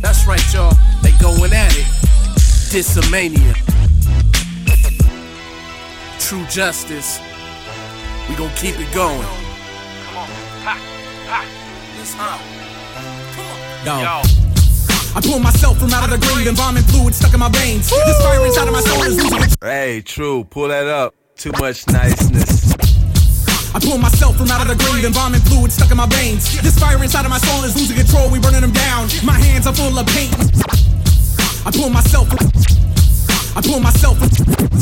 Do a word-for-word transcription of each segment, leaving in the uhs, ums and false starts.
That's right, y'all. They going at it. Dissamania. True justice. We gon' keep it going. Come on. Ha. Ha. Let's go. Come on. Yo. I pull myself from out of the grave, embalming fluid stuck in my veins. Woo! This fire inside of my soul is losing its... Hey, True, pull that up. Too much niceness. I pull myself from out of the grave, embalming fluid stuck in my veins. This fire inside of my soul is losing control, we burning them down. My hands are full of paint. I pull myself from... I pull myself from...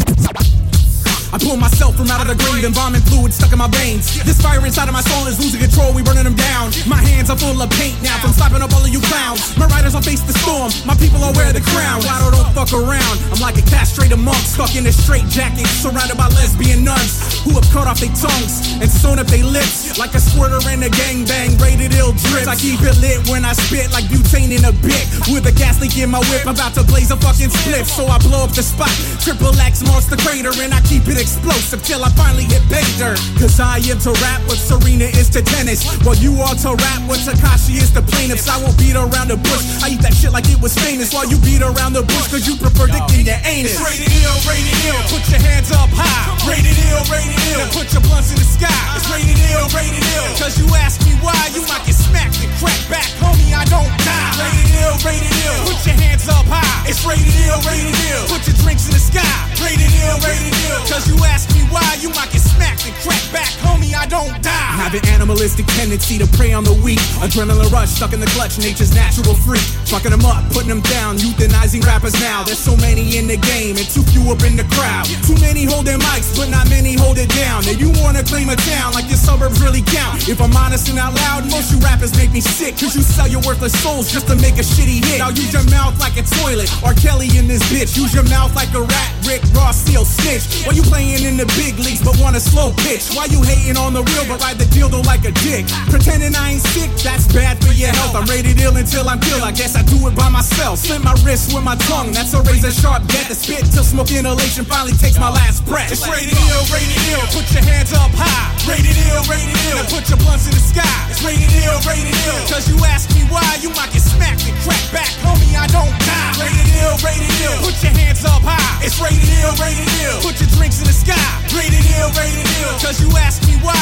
I pull myself from out of the grave, embalming fluid stuck in my veins. This fire inside of my soul is losing control, we burning them down. My hands are full of paint now from slapping up all of you clowns. My riders will face the storm, my people all wear the crown. Waddle don't fuck around, I'm like a castrated monk, stuck in a straight jacket, surrounded by lesbian nuns who have cut off their tongues and sewn up their lips. Like a squirter in a gangbang, rated ill drips. I keep it lit when I spit like butane in a bit. With a gas leak in my whip, about to blaze a fucking split. So I blow up the spot, triple X monster crater, and I keep it explosive till I finally hit pay dirt. Cause I am to rap what Serena is to tennis, while you are to rap what Tekashi is to plaintiffs. I won't beat around the bush, I eat that shit like it was famous, while you beat around the bush cause you prefer dicking your anus. It's rated ill, rated ill, put your hands up high. Rated ill, rated ill, now put your blunts in the sky. It's rated ill, rated ill, cause you ask me why, you might get smacked and crack back, homie, I don't die. Rated ill, rated ill, put your hands up high. It's rated ill, rated ill, put your drinks in the sky. Rated ill, rated ill, cause you ask me why, you might get smacked and crack back, homie, I don't die. I have an animalistic tendency to prey on the weak. Adrenaline rush, stuck in the clutch, nature's natural freak. Fucking them up, putting them down, euthanizing rappers now. There's so many in the game and too few up in the crowd. Too many holding mics, but not many hold it down. Now you wanna claim a town like your suburbs really count. If I'm honest and out loud, most you rappers make me sick, cause you sell your worthless souls just to make a shitty hit. Now use your mouth like a toilet, R. Kelly in this bitch. Use your mouth like a rat, Rick Ross, Seal, Snitch. Why you playing in the big leagues but want a slow pitch? Why you hating on the real but ride the dildo like a dick? Pretending I ain't sick, that's bad for your health. I'm rated ill until I'm killed, I guess I do it by myself. Slit my wrist with my tongue, that's a razor sharp get. The spit till smoke inhalation finally takes my last breath. It's rated ill, rated ill, put your hands up high. Rated ill, rated ill, now put your blunts in the sky. It's rated ill, rated ill, cause you ask me why, you might get smacked and crack back, homie, I don't die. Rated ill, rated ill, put your hands up high. It's rated ill, rated ill, put your drinks in the sky. Rated ill, rated ill, cause you ask me why,